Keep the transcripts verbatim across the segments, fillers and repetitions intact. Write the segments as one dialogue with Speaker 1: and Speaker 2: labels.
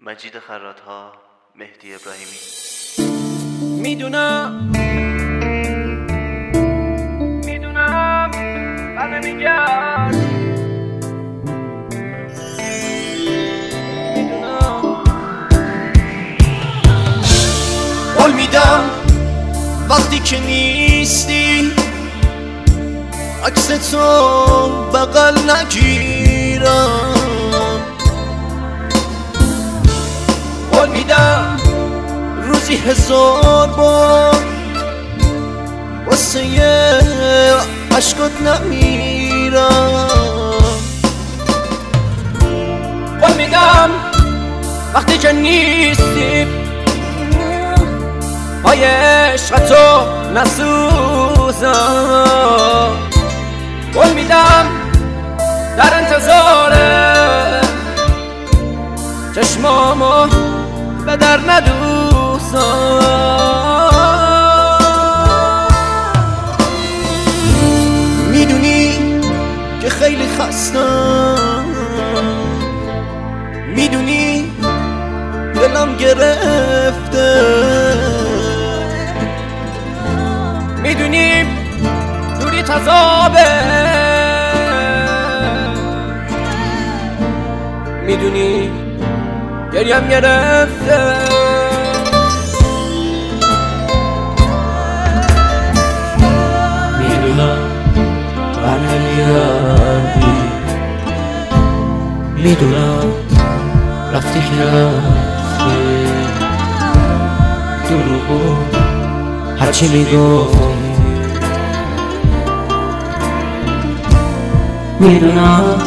Speaker 1: مجید خرات‌ها، مهدی ابراهیمی.
Speaker 2: میدونم میدونم همه میگن، میدونم قول میدم وقتی که نیستی عکس تو بغل نگیرم. قول میدم روزی هزار بار واسه یه عشقات نمیرم. قول میدم وقتی که نیستی پای عشقتو نسوزم. قول میدم در انتظار چشمامو به در ندوزم. میدونی که خیلی خستم، میدونی دلم گرفته، میدونی دوری تذابه، میدونی گریم گرفته.
Speaker 3: میدونم بر نمیگردی، میدونم رفتی که رفتی، دروغو هرچی میگفتی. میدونم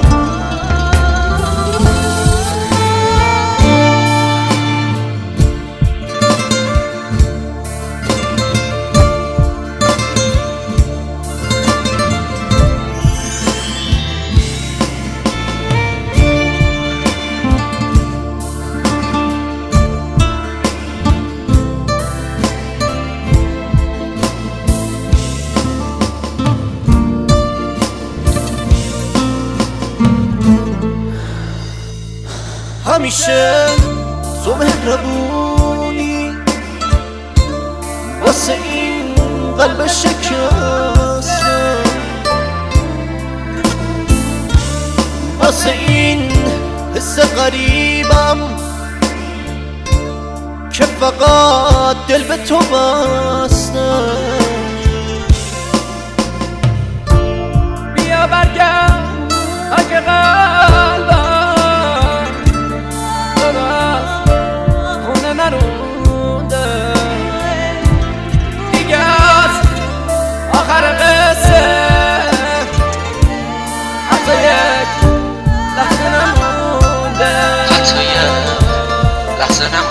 Speaker 2: همیشه تو مهربونی واسه این قلب شکسته، واسه این حس غریبم که فقط دل به تو بسته. بیا برگرد اگه قلبم نرونده دیگه، از آخر قصه حتی یک لحظه نمونده،
Speaker 3: حتی یک لحظه نمونده.